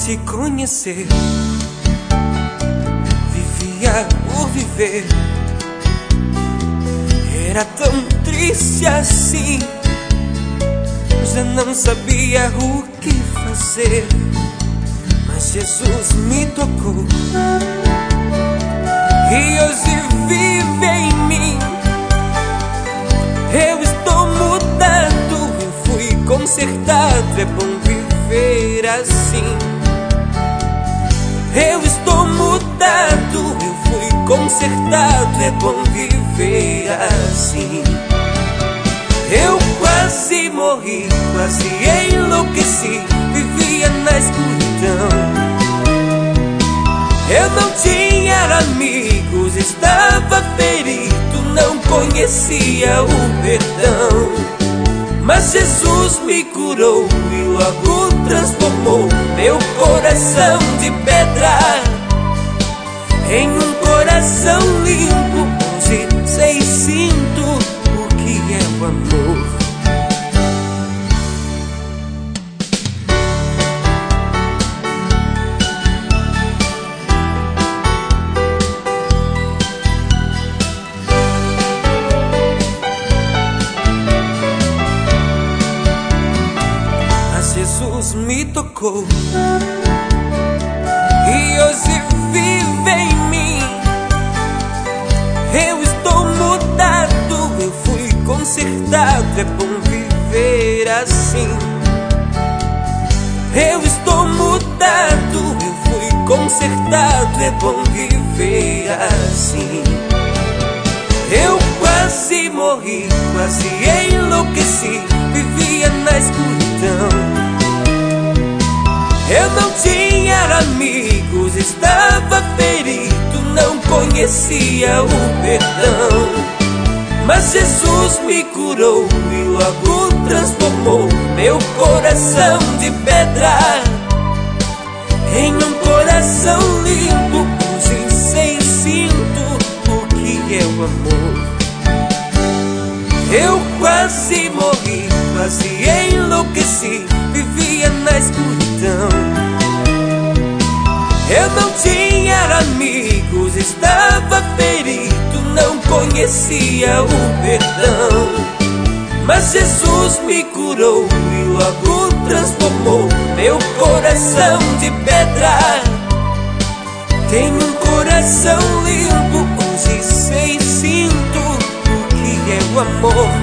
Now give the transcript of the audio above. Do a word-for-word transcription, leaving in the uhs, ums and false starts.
te conhecer, vivia por viver. Era tão triste assim, já não sabia o que fazer. Mas Jesus me tocou e hoje vive em mim. Eu estou mudado, eu fui consertado. É bom viver assim. Eu estou mudado, eu fui consertado. É bom viver assim. Eu quase morri, quase enlouqueci, vivia na escuridão. Eu não tinha amigos, estava ferido, não conhecia o perdão. Mas Jesus me curou e logo transformou meu coração de pedra em um coração limpo. Hoje sei e sinto o que é o amor. Jesus me tocou e hoje vive em mim. Eu estou mudado, eu fui consertado. É bom viver assim. Eu estou mudado, eu fui consertado. É bom viver assim. Eu quase morri, quase enlouqueci, vivia na escuridão. Eu não tinha amigos, estava ferido, não conhecia o perdão. Mas Jesus me curou e logo transformou meu coração de pedra em um coração limpo. Hoje sei e sinto o que é o amor. Eu quase morri, quase enlouqueci, vivia na escuridão. Eu não tinha amigos, estava ferido, não conhecia o perdão. Mas Jesus me curou e logo transformou meu coração de pedra em um coração limpo. Hoje sei e sinto o que é o amor.